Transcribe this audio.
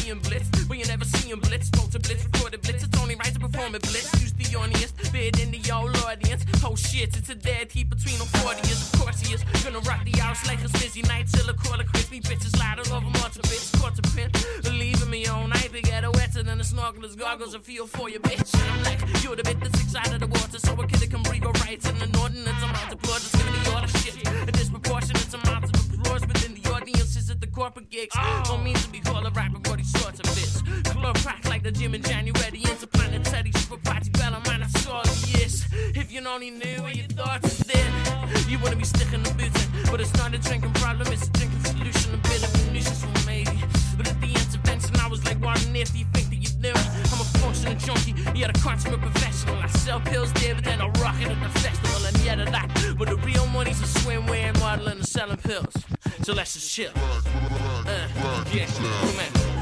being blitzed, but you never see him blitz. Spoke to blitz, recorded blitz, it's only right to perform a blitz. Use the audience, bid in the old audience. Oh shit, it's a dead heat between them 40 years. Of course he is gonna rock the house like a busy night till a quarter crispy bitches loud all over months of bitch. Caught a pin, believing me all night. They get wetter than the snorkelers, goggles, and feel for you, bitch. And I'm like, you're the bit that's inside of the water, so a kid can breathe your rights in the ordinance amount of blood. Just giving the order shit. A disproportionate amount of applause within the audiences at the corporate gigs. Don't mean to be called a rapper, but these sorts of bits. Club pack like the gym in January. Interplanetary, super party, bella, man, that's all it is. If you only knew what your thoughts is then, you wouldn't be sticking the boots in. But it's not a drinking problem, it's a drinking solution. A bit of munitions for maybe. But at the intervention, I was like, what if you think that you knew me? I'm a functional junkie, yet a consummate professional. I sell pills there, but then I rock it at the festival. And yet of that, but the real money's a swimwear, modeling, and selling pills. So let's just chill. Yeah, come on.